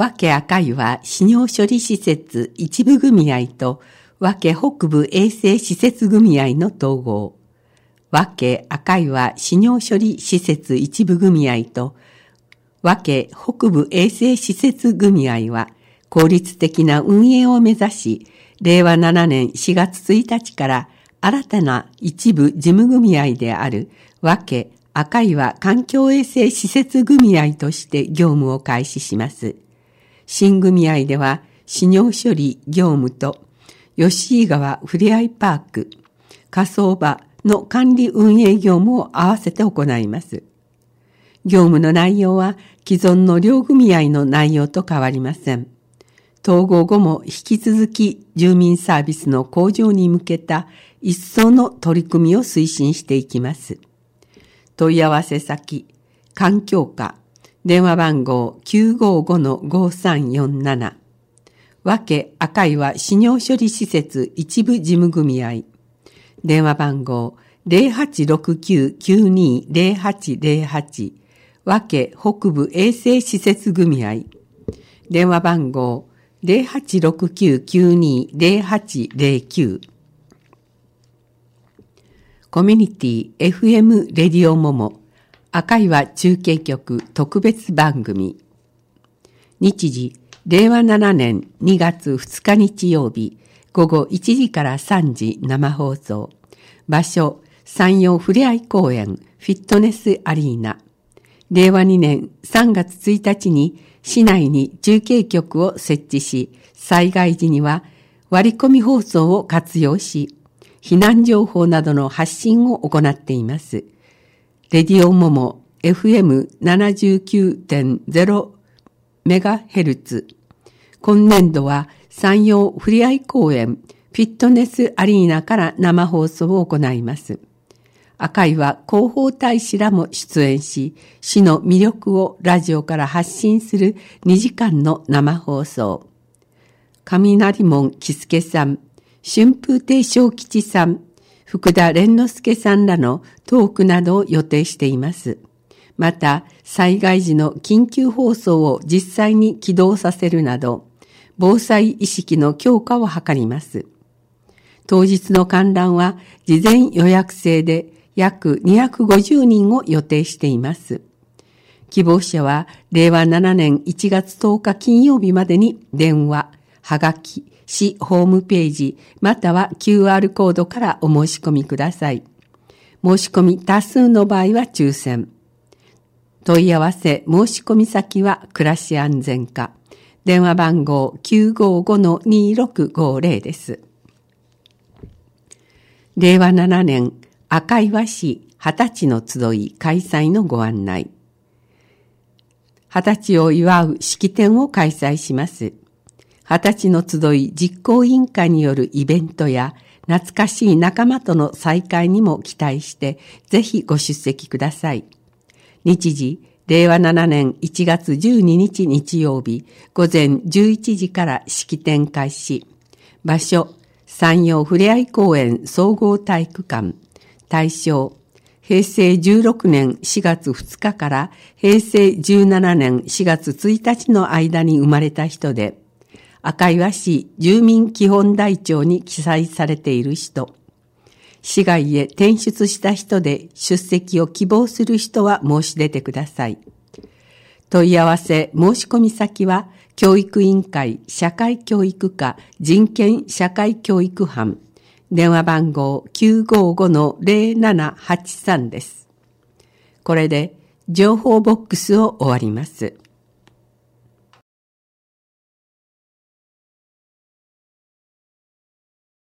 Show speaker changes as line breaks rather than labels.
和気赤岩飼料処理施設一部組合と和気北部衛生施設組合の統合。和気赤岩飼料処理施設一部組合と和気北部衛生施設組合は効率的な運営を目指し、令和7年4月1日から新たな一部事務組合である和気赤岩環境衛生施設組合として業務を開始します。新組合では飼料処理業務と吉井川ふれあいパーク、火葬場の管理運営業務を合わせて行います。業務の内容は既存の両組合の内容と変わりません。統合後も引き続き住民サービスの向上に向けた一層の取り組みを推進していきます。問い合わせ先、環境課、電話番号 955-5347 和気赤岩飼料処理施設一部事務組合、電話番号 0869-920808 和気北部衛生施設組合、電話番号 0869-920809 コミュニティ FM レディオモモ赤岩中継局特別番組、日時令和7年2月2日日曜日午後1時から3時生放送、場所山陽ふれあい公園フィットネスアリーナ、令和2年3月1日に市内に中継局を設置し、災害時には割り込み放送を活用し、避難情報などの発信を行っています。レディオモモ FM79.0 メガヘルツ。今年度は山陽ふれあい公園フィットネスアリーナから生放送を行います。赤岩広報大使らも出演し、市の魅力をラジオから発信する2時間の生放送。雷門喜助さん、春風亭昇吉さん、福田蓮之助さんらのトークなどを予定しています。また、災害時の緊急放送を実際に起動させるなど、防災意識の強化を図ります。当日の観覧は事前予約制で約250人を予定しています。希望者は令和7年1月10日金曜日までに電話、はがき、市ホームページまたは QR コードからお申し込みください。申し込み多数の場合は抽選。問い合わせ申し込み先は暮らし安全課。電話番号 955-2650 です。令和7年赤岩市20歳の集い開催のご案内。20歳を祝う式典を開催します。20歳の集い実行委員会によるイベントや懐かしい仲間との再会にも期待してぜひご出席ください。日時令和7年1月12日日曜日午前11時から式典開始。場所山陽ふれあい公園総合体育館。対象平成16年4月2日から平成17年4月1日の間に生まれた人で、赤岩市住民基本台帳に記載されている人、市外へ転出した人で出席を希望する人は申し出てください。問い合わせ申し込み先は教育委員会社会教育課人権社会教育班、電話番号 955-0783 です。これで情報ボックスを終わります。